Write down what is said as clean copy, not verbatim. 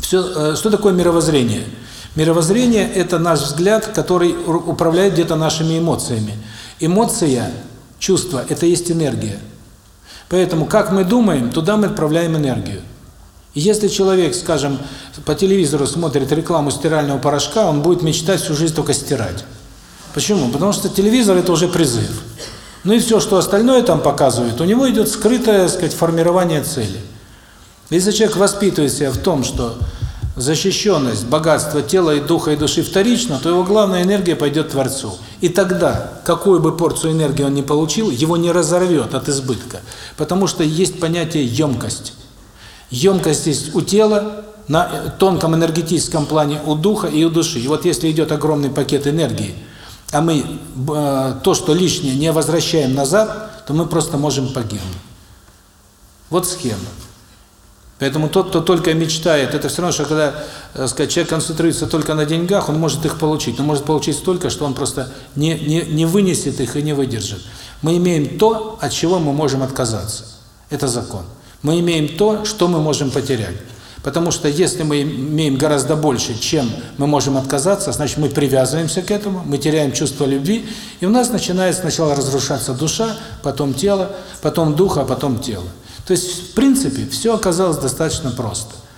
Что такое мировоззрение? Мировоззрение – это наш взгляд, который управляет где-то нашими эмоциями. Эмоция, чувство – это есть энергия. Поэтому, как мы думаем, туда мы отправляем энергию. И если человек, скажем, по телевизору смотрит рекламу стирального порошка, он будет мечтать всю жизнь только стирать. Почему? Потому что телевизор – это уже призыв. Ну и все, что остальное там показывает, у него идет скрытое, так сказать, формирование цели. Если человек воспитывает себя в том, что защищенность, богатство тела и духа и души вторично, то его главная энергия пойдет Творцу. И тогда, какую бы порцию энергии он ни получил, его не разорвет от избытка. Потому что есть понятие емкость. Емкость есть у тела, на тонком энергетическом плане у духа и у души. И вот если идет огромный пакет энергии, а мы то, что лишнее, не возвращаем назад, то мы просто можем погибнуть. Вот схема. Поэтому тот, кто только мечтает, это все равно, что когда, так сказать, человек концентрируется только на деньгах, он может их получить. Он может получить столько, что он просто не вынесет их и не выдержит. Мы имеем то, от чего мы можем отказаться. Это закон. Мы имеем то, что мы можем потерять. Потому что если мы имеем гораздо больше, чем мы можем отказаться, значит мы привязываемся к этому, мы теряем чувство любви, и у нас начинает сначала разрушаться душа, потом тело, потом дух, а потом тело. То есть, в принципе, все оказалось достаточно просто.